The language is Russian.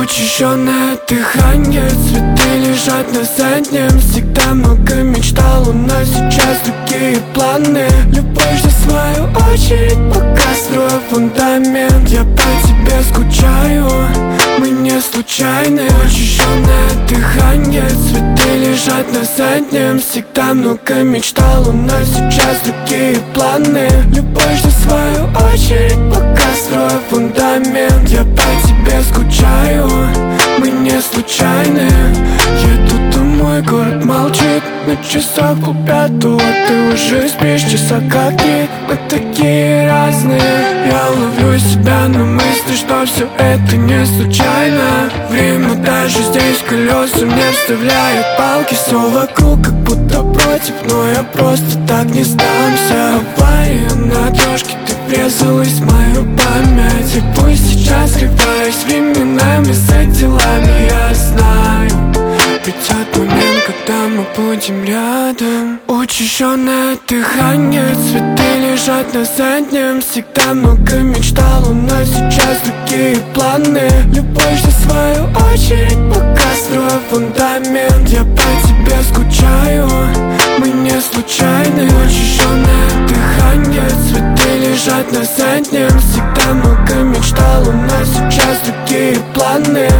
Учащенное дыхание, цветы лежат на заднем. Всегда много мечтал, у нас сейчас другие планы. Любовь за свою очередь, пока строю фундамент. Я по тебе скучаю, мы не случайны. Учащенное дыхание, цветы лежат на заднем. Всегда много мечтал, у нас сейчас другие планы. Любовь за свою очередь, пока строю фундамент. Я по тебе скучаю, мы не случайны. Еду домой, город молчит, на часах полпятого. Ты уже спишь, часа как три, мы такие разные. Я ловлю себя на мысли, что все это не случайно. Время даже здесь колеса мне вставляет палки. Все вокруг как будто против, но я просто так не сдамся. Авария на дорожке, ты врезалась в мою память. И пусть сейчас сливаюсь временами за делами, я знаю, придет момент, когда мы будем рядом. Учащенное дыхание, цветы лежат на заднем. Всегда много мечтал, у нас сейчас другие планы. Любовь за свою очередь, пока строю фундамент. Я по тебе скучаю, мы не случайны. Учащенное дыхание, цветы лежат на заднем. Всегда много мечтал, у нас сейчас другие планы.